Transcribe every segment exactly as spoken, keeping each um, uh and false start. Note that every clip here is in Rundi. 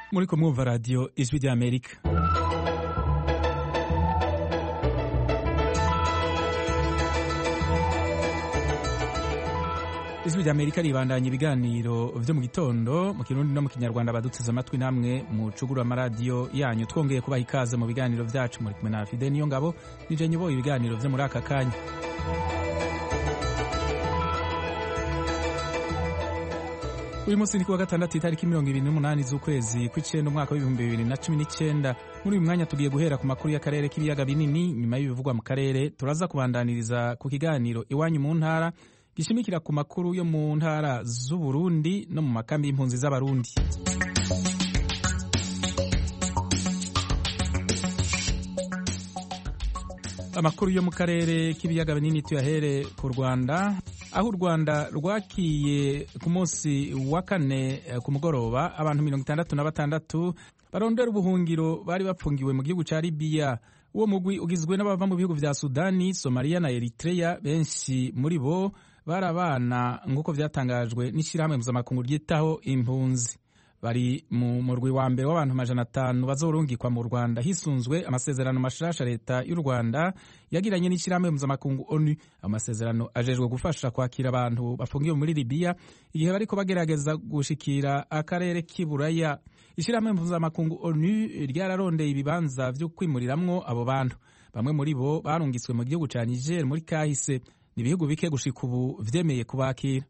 Muriko mwumva radio Ijwi ry'Amerika. Ijwi ry'Amerika ribandanya ibiganiro vyo mu gitondo mu Kirundi no mu Kinyarwanda baduteze amatwi namwe mu cuguru amaradiyo yanyu. Twongeye kubaha ikaze mu biganiro vyacu, muri kumwe na Fide niyo ngabo nije nyoboye ibiganiro vyo muri aka kanya. Uyu munsi ni kuwa gatandatu itariki mirongo ibiri n'umunani z'ukwezi kw'icenda umwaka w'ibihumbi bibiri na cumi n'icenda. Muri uyu mwanya tugiye guhera ku makuru y'akarere k'ibiyaga binini. Nyuma y'ibivugwa mu karere turaza kubandaniriza ku kiganiro iwanyu mu ntara gishimikira ku makuru yo mu ntara z'Uburundi no mu makambi y'impunzi z'Abarundi. Amakuru yo mu karere k'ibiyaga binini tuyahere ku Rwanda, aho u Rwanda rwakiye ku munsi wa kane ku mugoroba abantu mirongo itandatu na batandatu barondera ubuhungiro bari bapfungiwe mu gihugu ca Libya. Uwo mugwi ugizwe n'abava mu bihugu vya Sudani, Somalia na Eritrea. Benshi muri bo bari abana nk'uko vyatangajwe n'ishirahamwe mpuzamakungu ryitaho impunzi. Bari mu murwi wa mbere w'abantu amajana atanu bazorungikwa mu Rwanda hisunzwe amasezerano mashasha leta y'u Rwanda yagiranye n'ishirahamwe mpuzamakungu ONU. Amasezerano ajejwe gufasha kwakira abantu bafungiwe muri Libya igihe bariko bagerageza gushikira akarere k'Iburaya. Ishirahamwe mpuzamakungu ONU ryararondeye ibibanza vyo kwimuriramwo abo bantu. Bamwe muri bo barungitswe mu gihugu ca Niger muri kahise. Ni ibihugu bike gushika ubu vyemeye kubakira.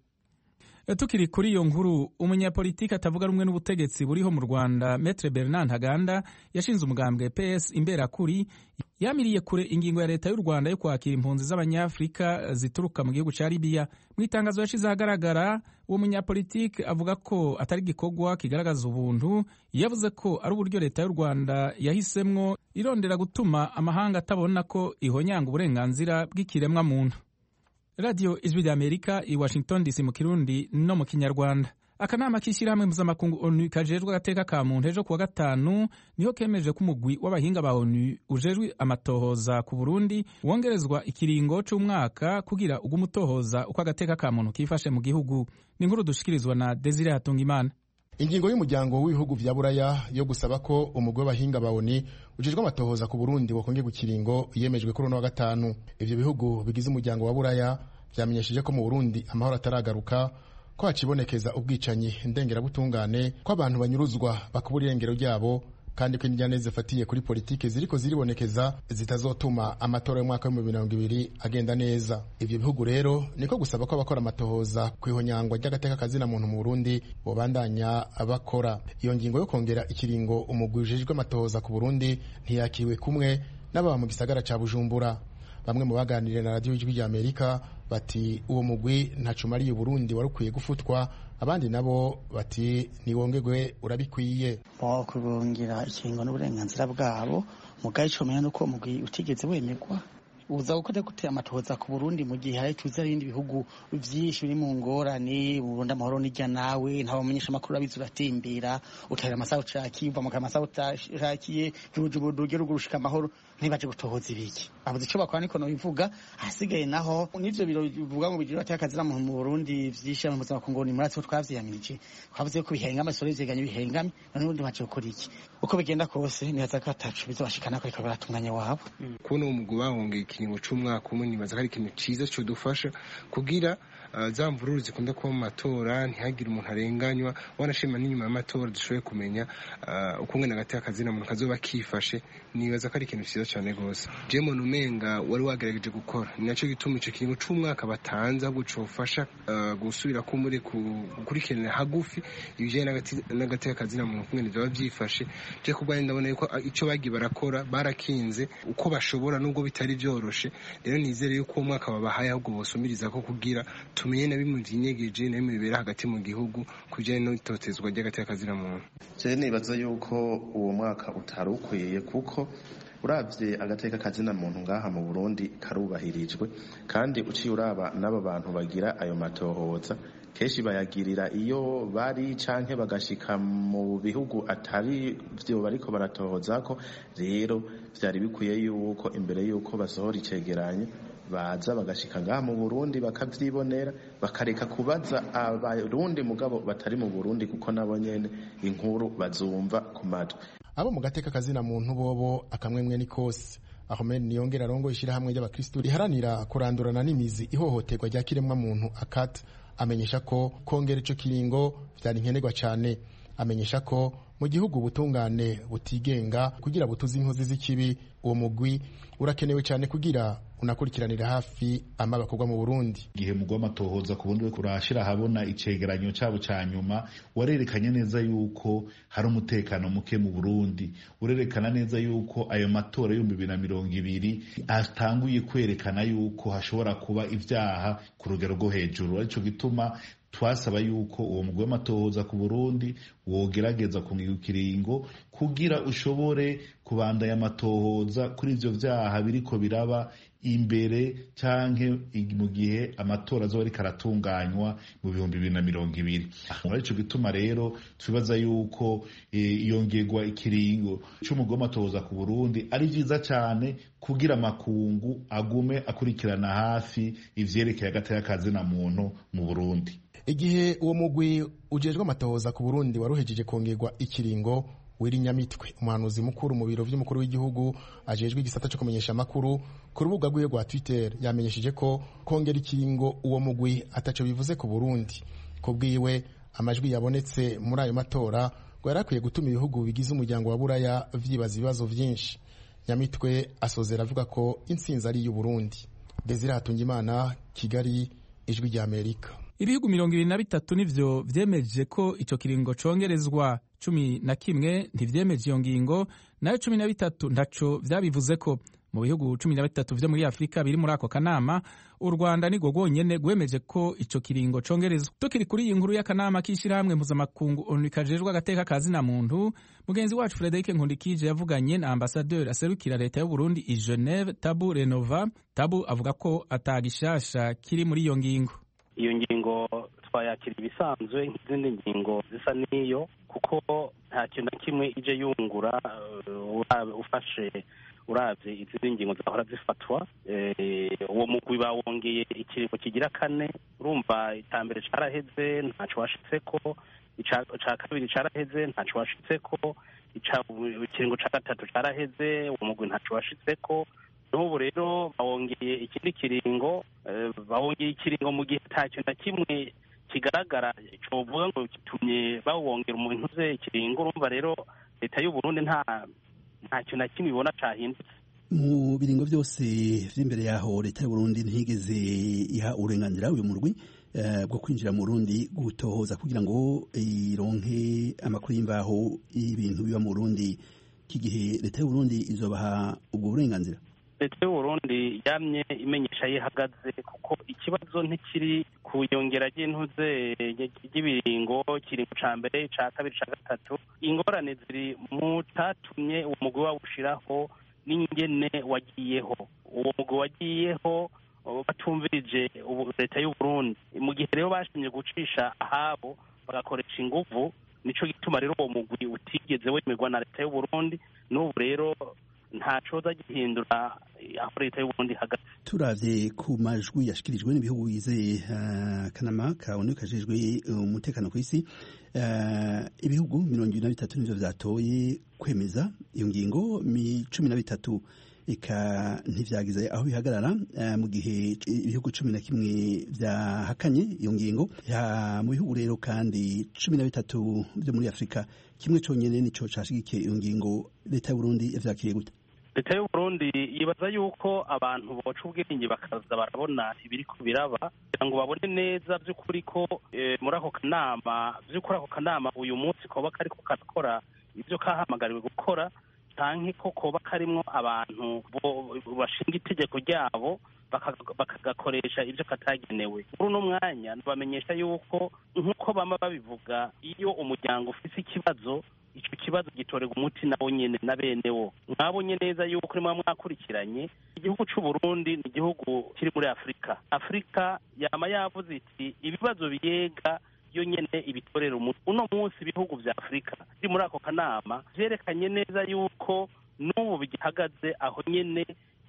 Tukiri kuri iyo nkuru, umunyapolitiki atavuga rumwe n'ubutegetsi buriho mu Rwanda Maître Bernard Ntaganda yashinze umugambwe P S Imberakuri yamiriye kure ingingo ya leta y'u Rwanda yo kwakira impunzi z'abanyafrika zituruka mu gihugu ca Libya. Mu itangazo yashize ahagaragara, uwo munyapolitiki avuga ko atari gikorwa kigaragaza ubuntu. Yavuze ko ari uburyo leta y'u Rwanda yahisemwo irondera gutuma amahanga atabona ko ihonyanga uburenganzira bw'ikiremwa muntu. Radio Ijwi ry'Amerika i Washington D C mu Kirundi no mu Kinyarwanda. Akanama k'ishirahamwe mpuzamakungu ONU kajejwe agateka ka muntu ejo kuwa gatanu niho kemeje ko umugwi w'abahinga ba ONU ujejwe amatohoza ku Burundi wongerezwa ikiringo c'umwaka kugira ugumutohoza uko agateka ka muntu kifashe mu gihugu. Ni inkuru dushikirizwa na Desire Hatungimana. Ingingo y'umuryango w'ibihugu vya Buraya yo gusaba ko umugwi w'abahinga ba ONU ujejwe amatohoza ku Burundi wakonge gukiringo yemejwe kuri uno wa gatanu. Ivyo bihugu bigize umuryango wa Buraya vyamenyesheje ko mu Burundi amahoro ataragaruka, ko hacibonekeza ubwicanyi ndengerabutungane, ko abantu banyuruzwa bakubura irengero ryabo, kandi ko injyane zifatiye kuri politike ziriko ziribonekeza zitazotuma amatora y'umwaka wa mirongo ibiri agenda neza. Ivyo bihugu rero niko gusaba ko abakora amatohoza kwihonyangwa ry'agateka kazina muntu mu Burundi bobandanya abakora. Iyo ngingo yo kongera ikiringo umugwi ujejwe amatohoza ku Burundi ntiyakiwe kumwe n'ababa mu gisagara ca Bujumbura. Bamwe mu baganiriye na radio Ijwi ry'Amerika bati uwo mugwi ntacumariye Burundi warukwiye gufutwa, abandi nabo bati niwongegwe urabikwiye. Bo kubongira ikiringo n'uburenganzira bwabo mugaye comenya nuko mugwi utigeze wemekwa. Uza gukora gute amatohoza ku Burundi mu gihe hari tuza ibindi bihugu vyinshi biri mu ngorane. Burundi amahoro nijya nawe nta bamenyesha makuru abizu uratimbira utahira amasaha ucakiye uva mu kamasaha utakiye Bujumbura ugera ugurushika amahoro ntibaje gutohoza ibiki. Abuze ico bakora niko no bivuga. Hasigaye naho nivyo biro bivuga ngo bigira atakazira mu Burundi vyisha mu buzima kungoni muratse twavyiyamirije. Twavuze ko bihenga amasore yeganye bihengami none undi baje gukora iki. Uko bigenda kose ni haza katacu bizobashikana ko ikabara tumwanya wabo. Kuno umugwi bahongeye ikiringo c'umwaka umwe nibaza ko ari ikintu ciza cyo dufasha kugira uh, za mvururu zikunda kuba mu matora ntihagire umuntu arenganywa. Wanashima n'inyuma y'amatora dushoboye kumenya uh, uko ngene agateka kazina muntu kazoba kifashe. Nibaza ko ari ikintu ciza cyane gose. Je muntu umenga wari wagerageje gukora ni naco gituma ico kiringo c'umwaka batanza gucofasha uh, gusubira ko muri gukurikirana hagufi ibije n'agateka kazina muntu ngene byo byifashe. Je kubwa ndabona yuko ico bagi barakora barakinze uko bashobora nubwo bitari byoroshe. Rero nizere yuko umwaka babahaye ahubwo bosumiriza ko kugira tumenye na bimwe vyinyegeje na bimwe bibera hagati mu gihugu kujanye no itotezwa ry'agateka kazina muntu. Je nibaza yuko uwo mwaka utarukwiye kuko uravye agateka kazina muntu ngaha mu Burundi karubahirijwe, kandi uciye uraba n'aba bantu bagira ayo matohoza keshi bayagirira iyo bari canke bagashika mu bihugu atari vyo bariko baratohozako. Rero vyari bikwiye yuko imbere yuko basohora icegeranyo baza bagashika ngaha mu Burundi bakavyibonera bakareka kubaza abarundi mugabo batari mu Burundi kuko nabo nyene inkuru bazumva ku matwi. Abo mu gateka kazina muntu bobo akamwemwe ni kose. Ahmed Niyongera arongo ishirahamwe ry'abakristo riharanira kurandurana n'imizi ihohoterwa rya kiremwa muntu akat amenyesha ko kongera ico kiringo vyari nkenerwa cyane. Amenyesha ko mu gihugu ubutungane butigenga kugira butuze inkozi z'ikibi uwo mugwi urakenewe cyane kugira unakurikiranira hafi amabakorwa mu Burundi. Gihe mugwa matohoza ku bundi we kurashira habona icegeranyo cyabo ca nyuma warerekanye neza yuko hari umutekano muke mu Burundi, urerekana neza yuko ayo matora y'ibihumbi bibiri na mirongo ibiri atanguye kwerekana yuko hashobora kuba ivyaha ku rugero rwo hejuru. Arico gituma twasaba yuko uwo mugwi w'amatohoza ku Burundi wogerageza kungiga ikiringo kugira ushobore kubandanya amatohoza kuri ivyo vyaha biriko biraba imbere canke mu gihe amatora azoba ariko aratunganywa mu bihumbi bibiri na mirongo ibiri. Arico gituma rero twibaza yuko iyongerwa ikiringo c'umugwi w'amatohoza ku Burundi ari vyiza cane kugira amakungu agume akurikirana hafi ivyerekeye agateka kazina muntu mu Burundi. Igihe uwo mugwi ujejwe amatohoza ku Burundi waruhejeje kongerwa ikiringo, Wiri Nyamitwe umuhanuzi mukuru mu biro vy'umukuru w'igihugu ajejwe igisata cyo kumenyesha makuru ku rubuga rwiwe rwa Twitter yamenyesheje ko kongera ikiringo uwo mugwi ataco bivuze ku Burundi. Kubwiwe amajwi yabonetse muri ayo matora ngo yarakwiye gutuma ibihugu bigize umuryango wa Buraya vyibaza ibibazo vyinshi. Nyamitwe asozera avuga ko intsinzi ari y'u Burundi. Desire Hatungimana, Kigali, Ijwi rya Amerika. Ibihugu mirongo ibiri na bitatu nivyo vyemeje ko ico kiringo congerezwa, cumi na kimwe ntivyemeje iyo ngingo, nayo cumi na bitatu ntaco vyabivuze ko. Mu bihugu cumi na bitatu vyo muri Afrika biri muri ako kanama, u Rwanda nirwo rwonyene rwemeje ko ico kiringo congerezwa. Tukiri kuri iyi nkuru y'akanama k'ishirahamwe mpuzamakungu ONU kajejwe agateka kazina muntu, mugenzi wacu Frederic Nkundikije yavuganye na ambasaderi aserukira leta y'u Burundi i Geneve, Tabu Renova. Tabu avuga ko atagishasha kiri muri iyo ngingo. Iyo ngingo twayakira ibisanzwe nk'izindi ngingo zisa n'iyo, kuko nta kintu na kimwe ije yungura ufashe uravye izindi ngingo zahora zifatwa. Uwo mugwi bawongeye ikiringo kigira kane, urumva itambere caraheze ntaco washitseko, ica kabiri caraheze ntaco washitseko, ikiringo ca gatatu caraheze uwo mugwi ntaco washitseko. N'ubu rero bawongeye ikindi kiringo, bawongeye ikiringo mu gihe nta kintu na kimwe kigaragara covuga ngo gitumye bawongera umuntu uze ikiringo. Urumva rero leta y'u Burundi nta nta kintu na kimwe ibona cahindutse. Mu biringo byose vy'imbere yaho leta y'u Burundi ntigeze iha uburenganzira uyu murwi bwo kwinjira mu Burundi gutohoza kugira ngo ironke amakuru y'imvaho ibintu biba mu Burundi. Kigihe leta y'u Burundi izobaha ubwo burenganzira? Leta y'u Burundi yamye imenyesha yihagaze, kuko ikibazo ntikiri ku yongera ry'intuze ry'ibiringo, kiringo ca mbere ca kabiri ca gatatu. Ingorane ziri mu tatumye uwo mugwi wawushiraho n'ingene wagiyeho. Uwo mugwi wagiyeho batumvirije leta y'u Burundi. Mu gihe rero bashimye gucisha ahabo bagakoresha inguvu, nico gituma rero uwo mugwi utigeze wemerwa na leta y'u Burundi. N'ubu rero nta coza gihindura aho leta y'u Burundi hagati. Turavye ku majwi yashikirijwe n'ibihugu bigize akanama ka ONU kajejwe umutekano kw'isi, ibihugu mirongo ibiri na bitatu nivyo vyatoye kwemeza iyo ngingo, cumi na bitatu eka ntivyagize aho bihagarara, mu gihe ibihugu cumi na kimwe vyahakanye iyo ngingo. Mu bihugu rero kandi cumi na bitatu vyo muri Afrika, kimwe conyene nico cashigikiye iyo ngingo. Leta y'u Burundi yavyakiriye gute? Leta y'u Burundi yibaza yuko abantu boca ubwenge bakaza barabona ibiriko biraba, kugira ngo babone neza vy'ukuri ko muri ako kanama vy'ukuri ako kanama uyu munsi koba kariko karakora ivyo kahamagariwe gukora, canke ko koba karimwo abantu bashinga itegeko ryabo bakagakoresha ivyo katagenewe. Muri uno mwanya bamenyesha yuko nk'uko bama babivuga, iyo umuryango ufise ikibazo, ico kibazo gitorega umuti nawo nyene na benewo. Mwabonye neza yuko rimwe mwakurikiranye, igihugu c'u Burundi ni igihugu kiri muri Afrika. Afrika yama yavuze iti ibibazo biyega yo nyene ibitorera umuti. Uno munsi ibihugu vya Afrika biri muri ako kanama vyerekanye neza yuko n'ubu bigihagaze aho nyene,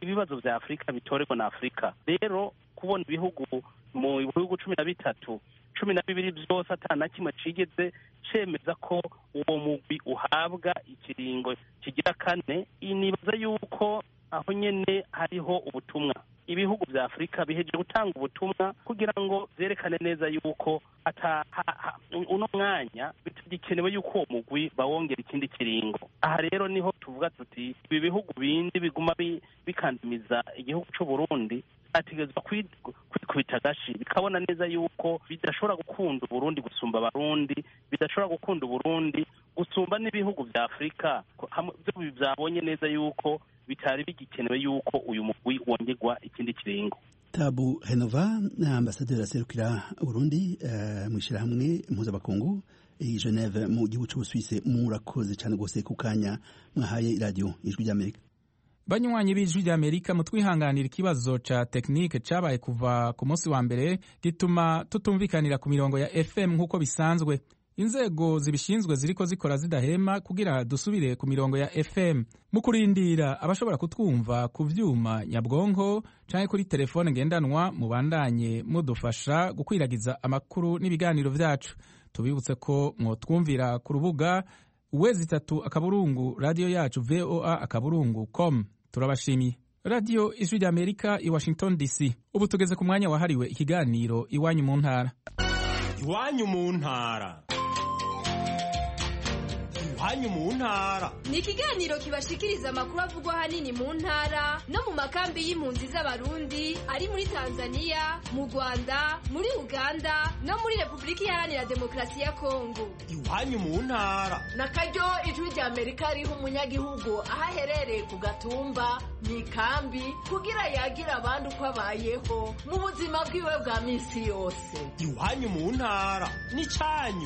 ibibazo vya Afurika bitorerwa na Afurika. Rero kubona ibihugu mu bihugu cumi na bitatu cumi na bibiri vyose ata na kimwe cigeze cemeza ko uwo mugwi uhabwa ikiringo kigira kane, nibaza yuko aho nyene hariho ubutumwa. Ibihugu vya Afurika biheje gutanga ubutumwa kugira ngo vyerekane neza yuko ata uno mwanya bitagikenewe yuko uwo mugwi bawongera ikindi kiringo. Aha rero niho tuvuga tuti ibi bihugu bindi biguma bikandamiza igihugu c'u Burundi ategezwa kwikubita agashi bikabona neza yuko bidashobora gukunda Burundi gusumba abarundi, bidashobora gukunda Burundi gusumba n'ibihugu vya Afurika, byo byabonye neza yuko bitari bigikenewe yuko uyu mugwi wongerwa ikindi kiringo. Tabu Henova na ambasaderi aserukira Burundi uh, mwishirahamwe mpuzabakungu i Geneve mu gihugu c'Ubusuwisi, murakoze cyane gose kukanya mwahaye radio Ijwi ry'Amerika. Banywanyi b'Ijwi ry'Amerika mutwihanganira ikibazo ca tekinike cabaye kuva ku munsi wa mbere gituma tutumvikanira ku mirongo ya F M nk'uko bisanzwe. Inzego zibishinzwe ziriko zikora zidahema kugira dusubire ku mirongo ya F M. Mu kurindira abashobora kutwumva ku vyuma nyabwonko canke kuri telefone ngendanwa, mubandanye mudufasha gukwiragiza amakuru n'ibiganiro vyacu. Tubibutse ko mwotwumvira ku rubuga wezi tatu akaburungu radio yacu V O A akaburungu com. Turabashimiye. Radio Ijwi ry'Amerika i Washington D C. Ubu tugeze ku mwanya wahariwe ikiganiro Iwanyu mu ntara. Iwanyu mu ntara. Iwanyu mu ntara ni ikiganiro kibashikiriza amakuru avugwa hanini mu ntara no mu makambi y'impunzi z'abarundi ari muri Tanzania, mu Rwanda, muri Uganda no muri Republika Iharanira Demokarasi ya Kongo. Iwanyu mu ntara na karyo Ijwi ry'Amerika riha umunyagihugu aho aherereye ku gatumba mu ikambi kugira yagira abandi uko abayeho mu buzima bwiwe bwa misi yose. Iwanyu mu ntara ni canyu.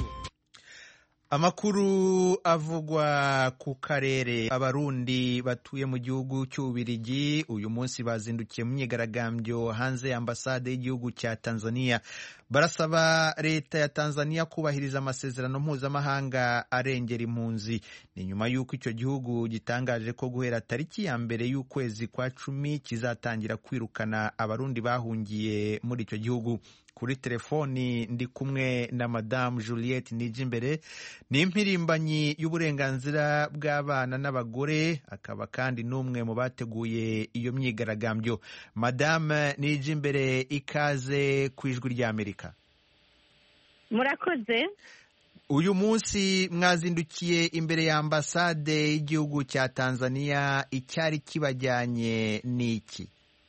Amakuru avugwa ku karere. Abarundi batuye mu gihugu cy'Ubirigi uyu munsi bazindukiye mu myigaragambyo hanze ya ambasade y'igihugu cya Tanzania. Barasaba leta ya Tanzania kubahiriza amasezerano mpuzamahanga arengera impunzi. Ni nyuma y'uko icyo gihugu gitangaje ko guhera tariki ya mbere y'ukwezi kwa cumi kizatangira kwirukana abarundi bahungiye muri icyo gihugu. Kuri telefoni ndi kumwe na Madame Juliette Nijimbere, ni impirimbanyi y'uburenganzira bw'abana n'abagore, akaba kandi n'umwe mu bateguye iyo myigaragambyo. Madame Nijimbere, ikaze ku Ijwi ry'Amerika. Murakoze. Uyu munsi mwazindukiye imbere ya ambasade y'igihugu cya Tanzania, icyari kibajyanye n'iki?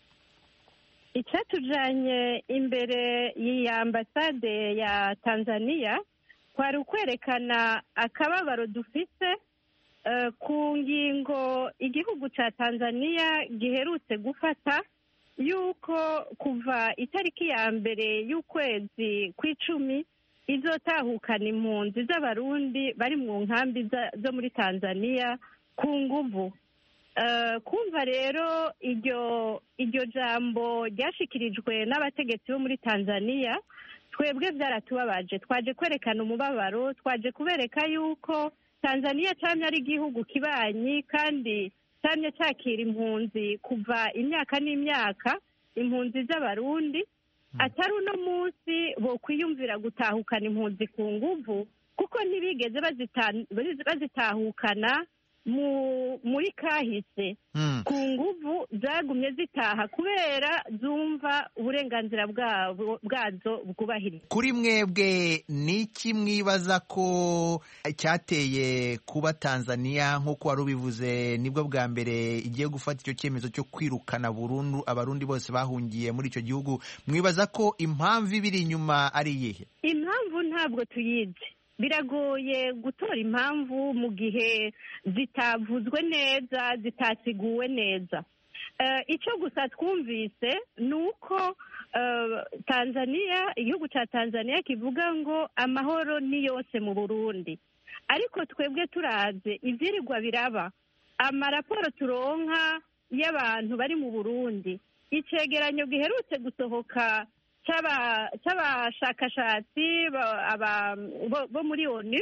Icyatujanye imbere ya ambasade ya Tanzania kwari ukwerekana akababaro dufise uh, ku ngingo igihugu ca Tanzania giherutse gufata yuko kuva itariki ya mbere y'ukwezi kw'icumi izotahukana impunzi z'abarundi bari mu nkambi zo muri Tanzania ku nguvu. Uh, kumva rero iryo iryo jambo ryashikirijwe n'abategetsi bo muri Tanzania, twebwe byaratubabaje. Twaje kwerekana umubabaro, twaje kubereka yuko Tanzania cyamye ari igihugu kibanyi kandi cyamye cyakira impunzi kuva imyaka n'imyaka, impunzi z'abarundi hmm. atari uno munsi bo kwiyumvira gutahukana impunzi ku nguvu, kuko ntibigeze bazitahukana mu muri kahise mm. ku nguvu zagumye zitaha kubera zumva uburenganzira bwabo bwazo bwubahiriza. Kuri mwebwe niki mwibaza ko cyateye kuba Tanzania nk'uko wari ubivuze nibwo bwa mbere igiye gufata icyo cyemezo cyo kwirukana burundu abarundi bose bahungiye muri icyo gihugu? Mwibaza ko impamvu ibiri inyuma ari iyihe? Impamvu ntabwo tuyizi. Biragoye gutora impamvu mu gihe zitavuzwe neza, zitasiguwe neza. Uh, icyo gusa twumvise ni uko uh, Tanzania, igihugu cya Tanzania kivuga ngo amahoro ni yose mu Burundi. Ariko twebwe turaze ivyirirwa biraba, amaraporo turonka y'abantu bari mu Burundi, icegeranyo giherutse gusohoka cy'abashakashatsi bo muri ONU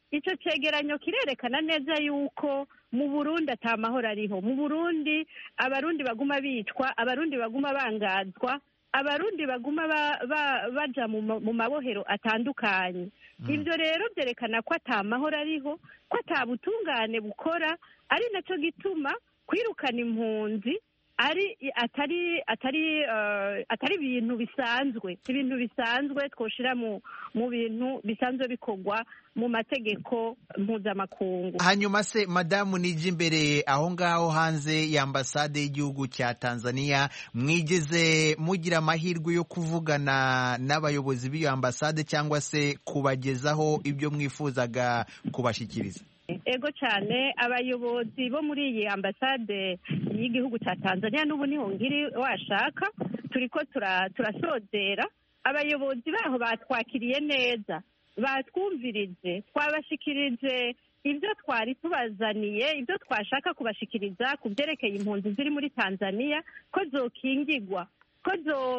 icyo cegeranyo kirerekana neza yuko mu Burundi ata mahoro ariho. Mu Burundi abarundi baguma bicwa, abarundi baguma bangazwa, abarundi baguma ba, ba, baja mu, mu mabohero atandukanye. Mm. Ivyo rero byerekana ko ata mahoro ariho, ko ata butungane bukora, ari naco gituma kwirukana impunzi ari atari atari uh, atari ibintu bisanzwe ibintu bisanzwe twoshira mu mu bintu bisanzwe bikorwa mu mategeko mpuzamakungu. Hanyuma se madamu nije imbere aho ngaho hanze ya ambasade y'igihugu cya Tanzania, mwigeze mugira amahirwe yo kuvugana n'abayobozi b'iyo ambasade cyangwa se kubagezaho ibyo mwifuzaga kubashikiriza? Ego cyane, abayobozi bo muri iyi ambasade y'igihugu cya Tanzania n'ubu niho ngiri washaka turiko turasozera. Abayobozi baho batwakiriye neza, batwumvirije, twabashikirije ibyo twari tubazaniye, ibyo twashaka kubashikiriza ku byerekeye impunzi ziri muri Tanzania, ko zokingigwa, ko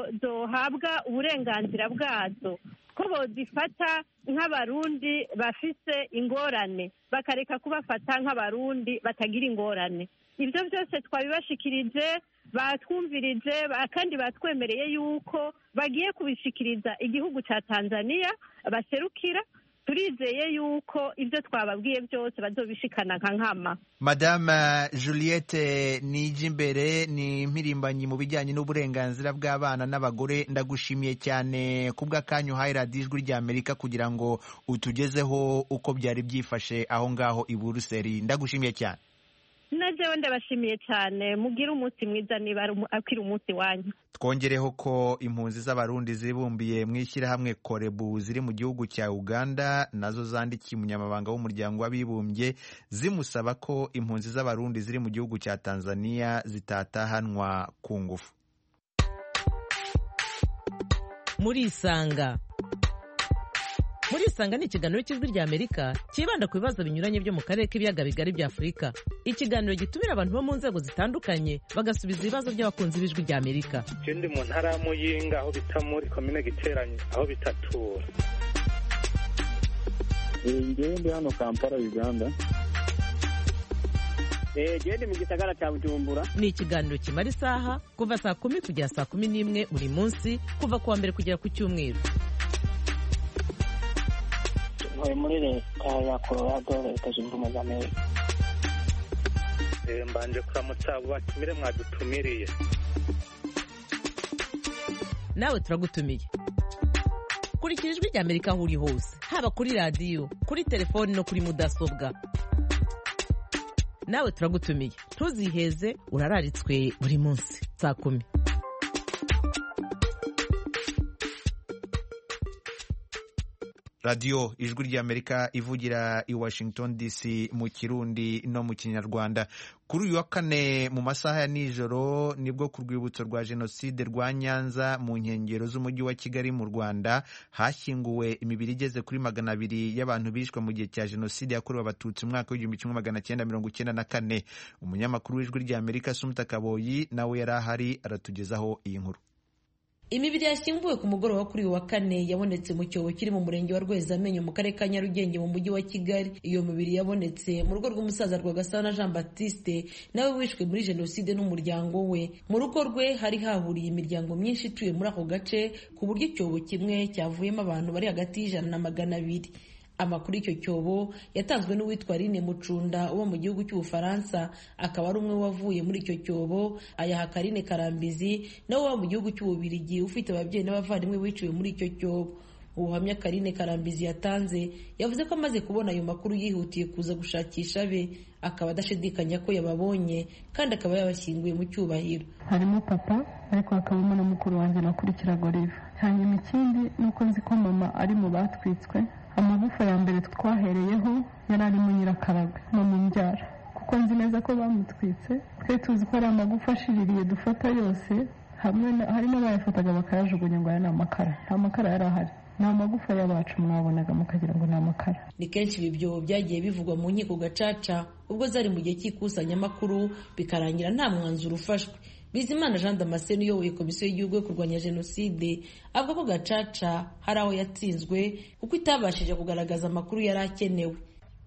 zohabwa uburenganzira bwazo, ko bozifata nk'abarundi bafise ingorane bakareka kubafata nk'abarundi batagira ingorane. Ibyo byose twabibashikirije, batwumvirije kandi batwemereye yuko bagiye kubishikiriza igihugu cya Tanzania baserukira. Turizeye yuko ibyo twababwiye byose bazobishikana nka nkama. Madame Juliette Nijimbere ni impirimbanyi mu bijyanye n'uburenganzira bw'abana n'abagore, ndagushimiye cyane kubw'akanyu hayi radiyo ijwi ry'Amerika kugira ngo utugezeho uko byari byifashe aho ngaho i Buruseli. Ndagushimiye cyane. Najewe ndabashimiye cyane, mugire umunsi mwiza niba akiri umunsi wanyu. Twongereho ko impunzi z'abarundi zibumbiye mu ishyirahamwe Korebu ziri mu gihugu cya Uganda nazo zandikiye umunyamabanga w'umuryango w'abibumbye zimusaba ko impunzi z'abarundi ziri mu gihugu cya Tanzania zitatahanwa ku ngufu. Muri Isanga Muri Isanga ni ikiganiro cy'ijwi ry'Amerika kibanda ku bibazo binyuranye byo mu karere k'ibiyaga bigari bya Afurika. Ikiganiro gitumira abantu bo mu nzego zitandukanye bagasubiza ibibazo by'abakunzi b'ijwi ry'Amerika. Je ndi mu ntara ya Muyinga aho bita muri komine Giteranyi aho bitatura. Ngewe ndi hano Kampala Uganda. Eh je ndi mu gisagara cya Bujumbura. Ni ikiganiro kimara isaha kuva saa kumi kugera saa kumi n'imwe buri munsi kuva kuwa mbere kugera ku cyumweru. Ntuye muri leta ya Colorado, leta zunze ubumwe za Amerika. Mbanje kuramutsa abo batumire mwadutumiriye. Nawe turagutumiye. Kurikira ijwi ry'Amerika aho uri hose, haba kuri radiyo, kuri telefoni no kuri mudasobwa. Nawe turagutumiye, ntuziheze, urararitswe buri munsi saa kumi. Radio ijwi ry'Amerika ivugira i Washington D C mu Kirundi no mu Kinyarwanda. Kuri uyu wa kane mu masaha ya nijoro nibwo ku rwibutso rwa Jenoside rwa Nyanza mu nkengero z'umujyi wa Kigali mu Rwanda hashyinguwe imibiri igeze kuri magana abiri y'abantu bishwe mu gihe cya Jenoside yakorewe Abatutsi mu mwaka w'igihumbi kimwe magana cyenda mirongo icyenda na kane. Umunyamakuru w'ijwi ry'Amerika Sumta Kaboyi nawe yari ahari aratugezaho iyi nkuru. Imibiri yashyinguwe ku mugoroba kuri uyu wa kane yabonetse mu cyobo kiri mu murenge wa Rwezamenyo mu karere ka Nyarugenge mu mujyi wa Kigali. Iyo mibiri yabonetse mu rugo rw'umusaza Rwagasana Jean Baptiste nawe wishwe muri Jenoside n'umuryango we. Mu rugo rwe hari hahuriye imiryango myinshi ituye muri ako gace ku buryo icyobo kimwe cyavuyemo abantu bari hagati y'ijana na magana abiri. Amakuru y'icyo cyobo yatanzwe n'uwitwa Rine Mucunda uwo mu gihugu cy'Ubufaransa, akaba ari umwe wavuye muri icyo cyobo, ayaha Karine Karambizi nawe wo mu gihugu cy'Ububirigi ufite ababyeyi n'abavandimwe biciwe muri icyo cyobo. Ubuhamya Karine Karambizi yatanze yavuze ko amaze kubona ayo makuru yihutiye kuza gushakisha be, akaba adashidikanya ko yababonye kandi akaba yabashyinguye mu cyubahiro. Harimo papa ariko hakabamo na mukuru wanjye nakurikiraga Olive. Hanyuma ikindi nuko nzi ko mama ari mu batwitswe. Amagufa ya mbere twahereyeho yari arimo Nyirakaraga no mu mbyara, kuko nzi neza ko bamutwitse. Twe tuzi ko ari amagufa ashiririye dufata yose hamwe, harimo bayafataga bakayajugunya ngo aya ni amakara. Nta makara yari ahari, ni amagufa y'abacu mwabonaga mukagira ngo ni amakara. Ni kenshi ibi byobo byagiye bivugwa mu nkiko gacaca ubwo zari mu gihe cy'ikusanyamakuru bikarangira nta mwanzuro ufashwe. Bizimana Jean Damascene uyoboye komisiyo y'igihugu yo kurwanya Jenoside avuga ko gacaca hari aho yatsinzwe kuko itabashije kugaragaza amakuru yari akenewe.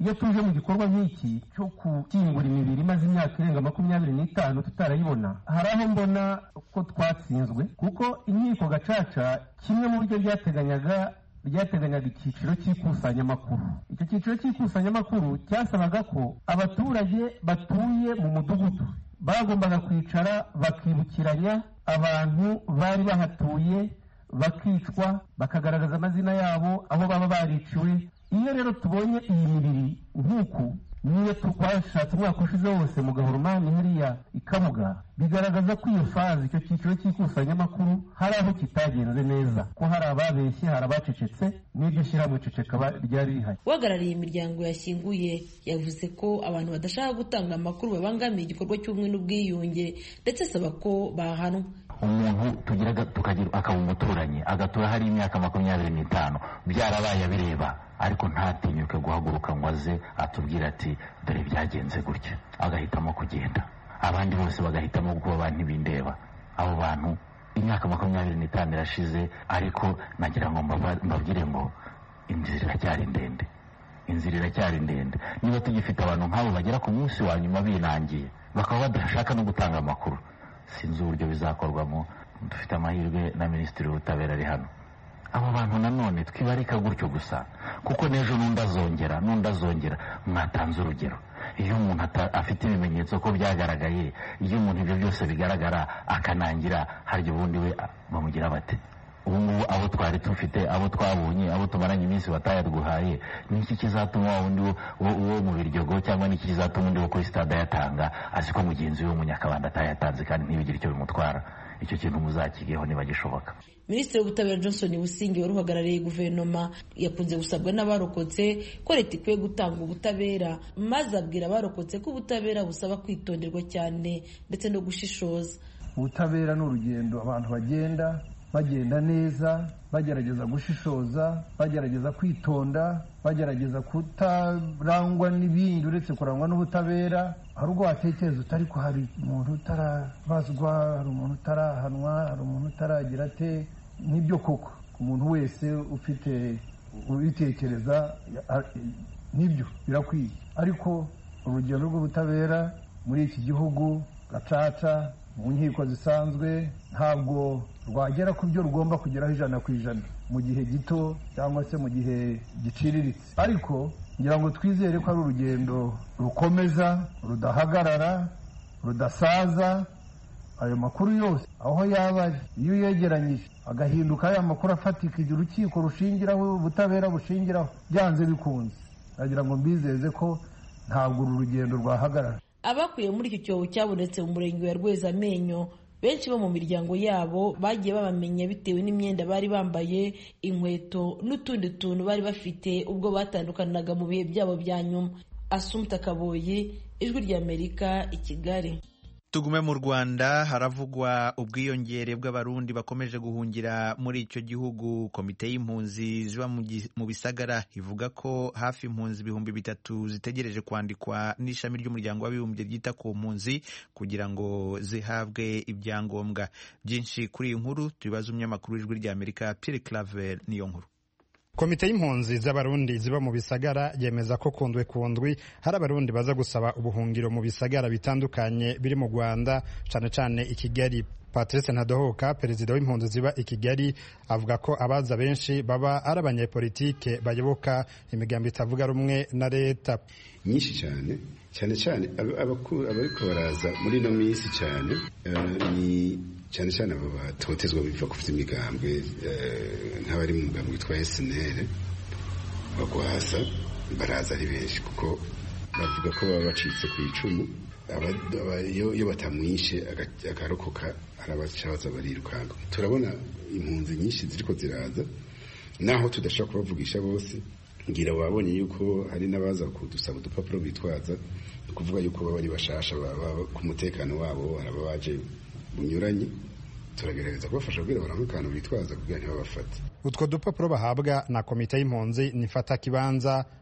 iyo tuje mu gikorwa nk'iki cyo gukingura imibiri imaze imyaka irenga makumyabiri n'itanu tutarayibona, hari aho mbona ko twatsinzwe, kuko inkiko gacaca kimwe mu buryo ryateganyaga ryateganyaga icyiciro cy'ikusanyamakuru. Icyo cyiciro cy'ikusanyamakuru cyasabaga ko abaturage batuye mu mudugudu bagombaga kwicara bakibukiranya abantu bari bahatuye, bakicwa, bakagaragaza amazina yabo, aho baba bariciwe. Iyo rero tubonye iyi mibiri nk'uku, niyo twashatse umwaka ushize wose mu Gahoromani hariya ikabuga, bigaragaza ko iyo fazi, icyo cyiciro cy'ikusanyamakuru, hari aho kitagenze neza, ko hari ababeshye, hari abacecetse, n'iryo shyirahamwe ceceka ryari rihari. uhagarariye imiryango yashyinguye yavuze ko abantu badashaka gutanga amakuru babangamiye igikorwa cy'ubumwe n'ubwiyunge, ndetse asaba ko bahanwa. Umuntu tugiraga tukagira akaba umuturanyi agatura hari imyaka makumyabiri n'itanu byarabaye abireba, ariko ntatinyuke guhaguruka ngo aze atubwira ati dore byagenze gutya, agahitamo kugenda, abandi bose bagahitamo kuba abantu ntibindeba. Abo bantu imyaka makumyabiri n'itanu irashize, ariko nagira ngo mbabwire ngo inzira iracyari ndende, inzira iracyari ndende. Niba tugifite abantu nk'abo bagera ku munsi wa nyuma binangiye, bakaba badashaka no gutanga amakuru, sinzi uburyo bizakorwamo. Dufite amahirwe na minisitiri w'ubutabera ari hano. Abo bantu nanone twibarika gutyo gusa, kuko n'ejo n'undi azongera n'undi azongera. Mwatanze urugero, iyo umuntu afite ibimenyetso ko byagaragaye, iyo umuntu ibyo byose bigaragara akanangira, harya ubundi we bamugira bate? Ubu ngubu abo twari dufite, abo twabonye, abo tumaranye iminsi batayaduhaye, niki kizatuma wa wundi wo mu Biryogo cyangwa niki kizatuma undi wo kuri stade yatanga azi ko mugenzi we w'umunyakabanda atayatanze kandi ntibigire icyo bimutwara? Icyo kintu muzakigeho niba gishoboka. Minisitiri w'ubutabera Johnson Businge wari uhagarariye guverinoma yakunze gusabwa n'abarokotse ko leta ikwiye gutanga ubutabera, maze abwira abarokotse ko ubutabera busaba kwitonderwa cyane ndetse no gushishoza. Ubutabera ni urugendo abantu bagenda bagenda neza, bagerageza gushishoza, bagerageza kwitonda, bagerageza kutarangwa n'ibindi uretse kurangwa n'ubutabera. Hari ubwo watekereza utari ko hari umuntu utarabazwa, hari umuntu utarahanwa, hari umuntu utaragira ate. Nibyo koko, umuntu wese ufite ubitekereza nibyo birakwiye, ariko urugendo rw'ubutabera muri iki gihugu gacaca mu nkiko zisanzwe ntabwo rwagera ku byo rugomba kugeraho ijana ku ijana mu gihe gito cyangwa se mu gihe giciriritse, ariko ngira ngo twizere ko ari urugendo rukomeza, rudahagarara, rudasaza. Ayo makuru yose aho yaba ari, iyo uyegeranyije agahinduka aya makuru afatika igihe urukiko rushingiraho, ubutabera bushingiraho, byanze bikunze, nagira ngo mbizeze ko ntabwo uru rugendo rwahagarara. Abakuye muri icyo cyobo cyabonetse mu murenge wa Rwezamenyo, benshi bo mu miryango yabo bagiye babamenya bitewe n'imyenda bari bambaye, inkweto n'utundi tuntu bari bafite ubwo batandukanaga mu bihe byabo bya nyuma. Assumpta Kaboyi, Ijwi ry'Amerika, i Kigali. Tugume mu Rwanda, haravugwa ubwiyongere bw'abarundi bakomeje guhungira muri icyo gihugu. Komite y'impunzi ziba mu bisagara ivuga ko hafi impunzi ibihumbi bitatu zitegereje kwandikwa n'ishami ry'umuryango w'abibumbye ryita ku mpunzi kugira ngo zihabwe ibyangombwa. Byinshi kuri iyi nkuru tubibaza umunyamakuru w'Ijwi ry'Amerika Pierre Claver niyo nkuru. Komite y'impunzi z'abarundi ziba mu bisagara yemeza ko kundwe kundwi hari abarundi baza gusaba ubuhungiro mu bisagara bitandukanye biri mu Rwanda, cyane cyane i Kigali. Patrice Ntadohoka, perezida w'impunzi ziba i Kigali, avuga ko abaza benshi baba ari abanyepolitike bayoboka imigambi itavuga rumwe na leta. Nyinshi cyane cyane cyane abariko baraza muri no minsi cyane ni cyane cyane abo batotezwa biva ku imigambwe nk'abari mu mugambi witwa S N L bagwasa, baraza ari benshi kuko bavuga ko baba bacitse ku icumu. Iyo batamwishe agarokoka arabacabaza barirukanga. Turabona impunzi nyinshi ziriko ziraza, naho tudashaka kubavugisha bose. Ngira wabonye yuko hari n'abaza kudusaba udupapuro bitwaza, kuvuga yuko baba ari bashasha, baba ku mutekano wabo, araba baje bunyuranye. Turagerageza kubafasha kugira baramwe akantu bitwaza kugira ntibabafate. Utwo dupapuro bahabwa na komite y'impunzi nifata kibanza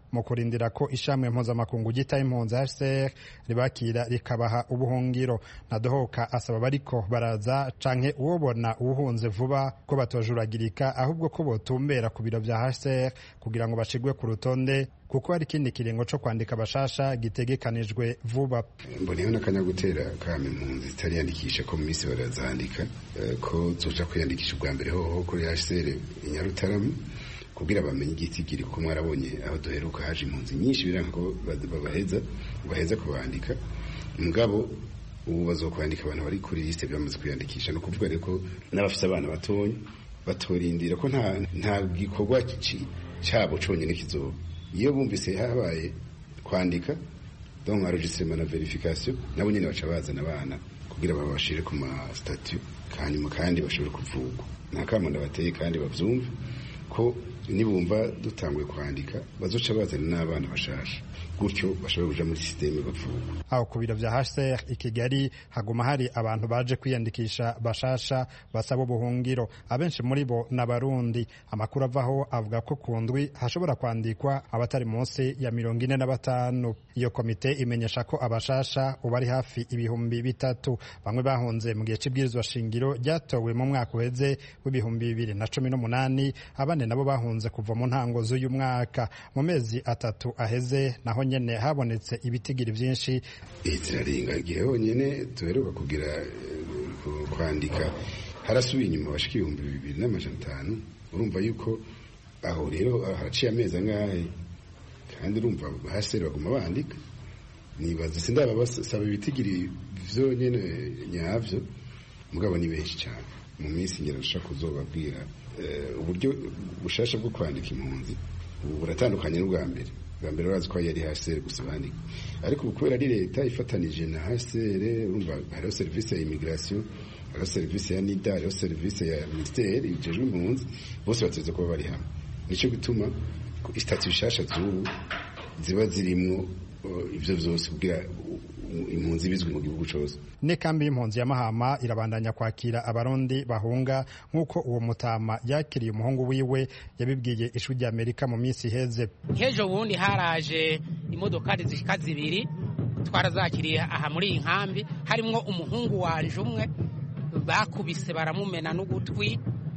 mu kurindira ko ishami mpuzamakungu ryitaye impunzi H C R ribakira rikabaha ubuhungiro. Ntadohoka asaba bariko baraza canke uwobona uwuhunze vuba ko batojuragirika ahubwo ko botumbera ku biro vya H C R kugira ngo bashigwe ku rutonde kuko hari ikindi kiringo co kwandika bashasha gitegekanijwe vuba. Mboneyeho n'akanya gutera kama impunzi zitariyandikisha ko mu minsi barazandika ko zoja kwiyandikisha ubwa mbere hoho kuri H C R i Nyarutarama kugira bamenye igitigiri ko mwarabonye aho duheruka haje impunzi nyinshi biranga ko babaheza baheza kubandika mugabo ubu bazokwandika abantu bari kuri liste byamaze kwiyandikisha no kuvuga reko n'abafite abana batonya batorindira ko nta nta gikorwa cyabo conyene kizoba iyo bumvise habaye kwandika donc enregistrement na verification nabo nyene baca bazana abana kugira babashire ku ma statut kanyuma kandi bashobore kuvugwa nta kamonda bateye kandi bavyumve ko nibumva dutanguye kwandika bazoca bazana n'abana bashasha gutyo bashobora kuja muri systeme bavugwa. Aho ku biro vya H C R i Kigali haguma hari abantu baje kwiyandikisha bashasha basaba ubuhungiro, abenshi muri bo n'abarundi. Amakuru avaho avuga ko ku ndwi hashobora kwandikwa abatari munsi ya mirongo ine na batanu. Iyo komite imenyesha ko abashasha ubu ari hafi ibihumbi bitatu. Bamwe bahunze mu gihe c'ibwirizwa shingiro ryatowe mu mwaka uheze w'ibihumbi bibiri na cumi n'umunani, abane nabo bahunze kuva mu ntango z'uyu mwaka. Mu mezi atatu aheze naho nyene habonetse ibitigiri vyinshi. Itiraringa igihe honyene tuheruka kugira kwandika harasubiye inyuma bashika ibihumbi bibiri n'amajana atanu. Urumva yuko aho rero haraciye amezi angahe kandi urumva hasere baguma bandika. Nibaza sindaba basaba ibitigiri vyonyene nyavyo mugabo ni benshi cyane. Mu minsi ngera nshaka kuzobabwira uburyo bushasha bwo kwandika impunzi ubu buratandukanye n'ubwa mbere. Bwa mbere urazi ko yari H C R gusa bandika, ariko ubu kubera ari leta ifatanije na H C R urumva hariho service ya immigration, hariho service ya NIDA, hariho service ya ministère ijejwe impunzi, bose bateze kuba bari hamwe. Nico gituma statut shasha z'ubu ziba zirimwo ivyo vyose kugira impunzi bizwi mu gihugu cyose. Ne kambi y'impunzi ya Mahama irabandanya kwakira abarundi bahunga nk'uko uwo mutama yakiriye umuhungu wiwe yabibwiye ishuri rya Amerika mu minsi iheze. Kejo bundi haraje imodokari zishika zibiri twarazakiriye aha muri inkambi, harimwo umuhungu wanje umwe bakubise baramumena n'ugutwi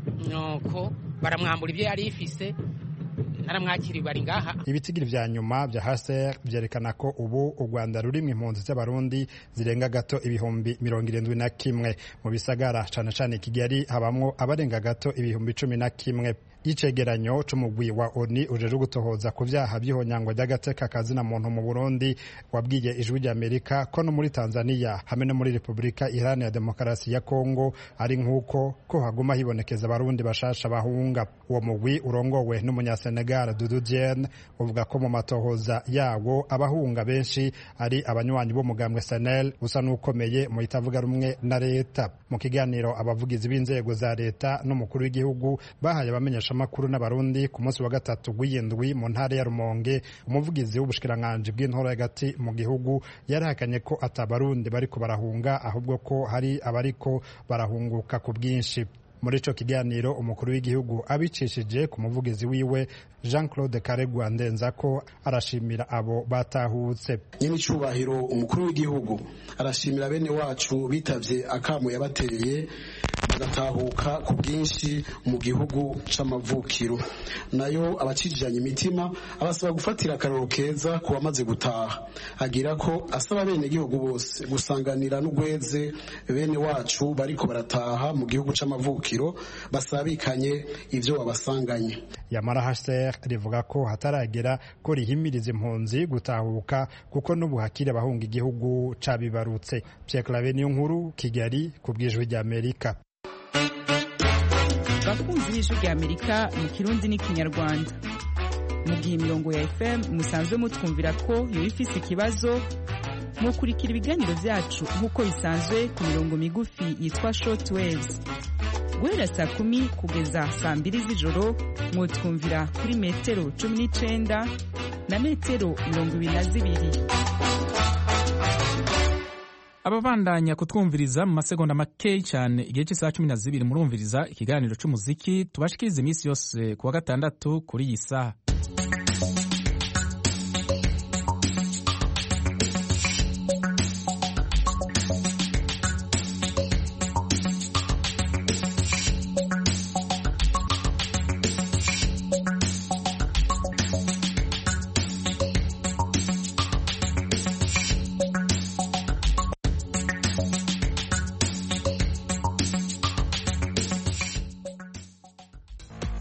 nuko baramwambura ibyo yari ifise naramwakiriye bari ngaha. Ibitigiri vya nyuma vya H C R vyerekana ko ubu u Rwanda rurimwe impunzi z'abarundi zirenga gato ibihumbi mirongo irindwi na kimwe. Mu bisagara cane cane Kigali habamwo abarenga gato ibihumbi cumi na kimwe. Icegeranyo c'umugwi wa O N U ujeje gutohoza ku vyaha by'ihonyangwa ry'agateka kazina muntu mu Burundi wabwiye ijwi rya Amerika ko no muri Tanzania hamwe no muri Republika Iharanira Demokarasi ya Kongo ari nk'uko ko haguma hibonekeza abarundi bashasha bahunga. Uwo mugwi urongowe n'umunyasenegal Dudu Dieng uvuga ko mu matohoza yawo abahunga benshi ari abanywanyi b'umugambwe S N L usa n'ukomeye mu itavuga rumwe na leta. Mu kiganiro abavugizi b'inzego za leta n'umukuru w'igihugu bahaye abamenyesha makuru n'abarundi ku munsi wa gatatu gw'indwi mu ntara ya Rumonge, umuvugizi w'ubushikiranganje bw'intoro hagati mu gihugu yarahakanye ko atabarundi bariko barahunga ahubwo ko hari abariko barahunguka ku bwinshi. Muri ico kiganiro umukuru w'igihugu abicishije ku muvugizi wiwe Jean Claude Karegwa ndenza ko arashimira abo batahutse. Nyine cyubahiro umukuru w'igihugu arashimira bene wacu bitavye akamo yabateye bagatahuka ku bwinshi mu gihugu c'amavukiro. Nayo abacijanye imitima abasaba gufatira akaroro keza ku bamaze gutaha. Agira ko asaba bene gihugu bose gusanganira n'ugweze bene wacu bariko barataha mu gihugu c'amavukiro basabikanye ivyo babasanganye. Yamara H C R rivuga ko hataragera ko rihimiriza impunzi gutahuka kuko n'ubuhakire abahunga igihugu cabibarutse. Pierre Claver niyo nkuru, Kigali ku bw'ijwi rya Amerika. Bakunzi b'ijwi rya Amerika mu Kirundi n'Ikinyarwanda, mu gihe imirongo ya F M musanzwe mutwumvira ko yo ifise ikibazo, mukurikira ibiganiro vyacu nk'uko bisanzwe ku mirongo migufi yitwa short waves. Guhera saa kumi kugeza saa mbiri z'ijoro mwotwumvira kuri metero cumi n'icenda na metero mirongo ibiri na zibiri. Ababandanya kutwumviriza mu masegonda make cyane igihe cy'isaha cumi na zibiri murumviriza ikiganiro c'umuziki tubashikiriza iminsi yose kuwa gatandatu kuri iyi saha.